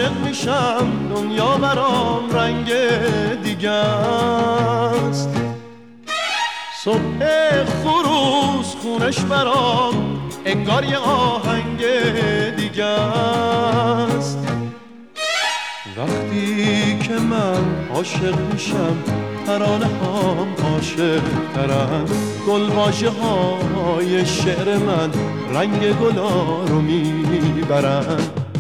عاشق میشم دنیا برام رنگ دیگه است. صبح خروس خونش برام انگار یه آهنگ دیگه است. وقتی که من عاشق میشم ترانه هم عاشق ترن، گلواژه های شعر من رنگ گلا رو میبرن.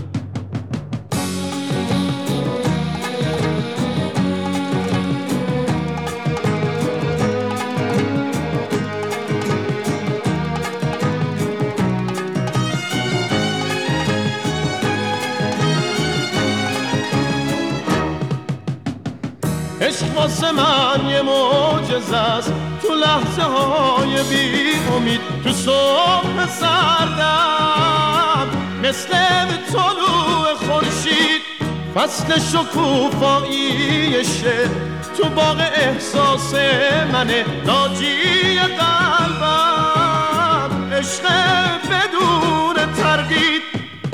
عشق واسه من یه معجزه است، تو لحظه های بی امید، تو صبح سردم مثل طلوع خورشید، فصل شکوفایی شعر تو باغ احساس منه، ناجی قلبم عشق بدون تردید.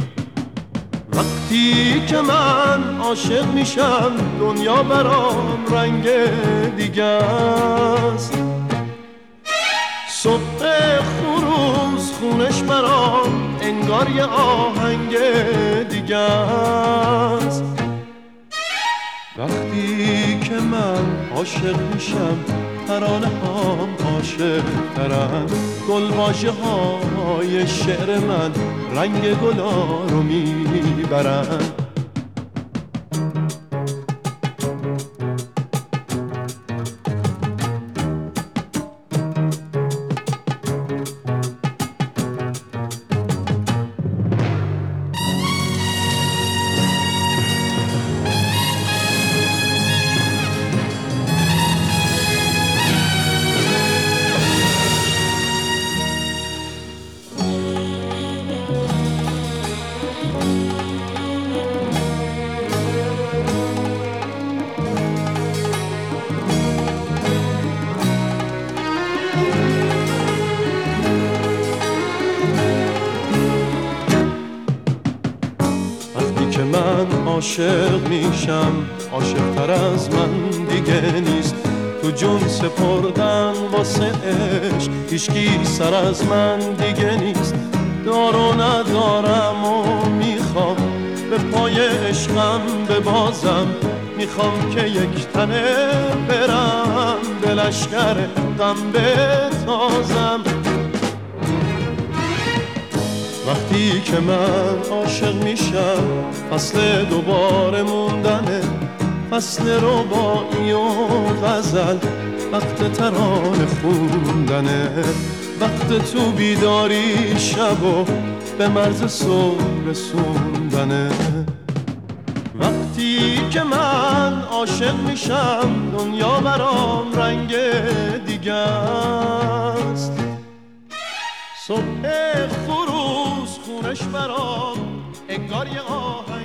وقتی که من عاشق میشم دنیا برام رنگ دیگه است. صبح خروس خونش برام انگار یه آهنگ دیگه است. وقتی که من عاشق میشم ترانه هم عاشق ترن، گلواژه های شعر من رنگ گلا رو میبرن. که من عاشق میشم عاشق تر از من دیگه نیست، تو جون سپردن واسه عشق هیچکی سر از من دیگه نیست. دار و ندارم و میخوام به پای عشقم ببازم، میخوام که یک تنه برم به لشکر غم بتازم. وقتی که من عاشق میشم فصل دوباره موندنه، فصل رباعی و غزل، وقت ترانه خوندنه، وقت تو بیداری شب و به مرز صبح رسوندنه. وقتی که من عاشق میشم دنیا برام رنگ دیگه است. صبح خروس خونش برام انگار یه آهنگ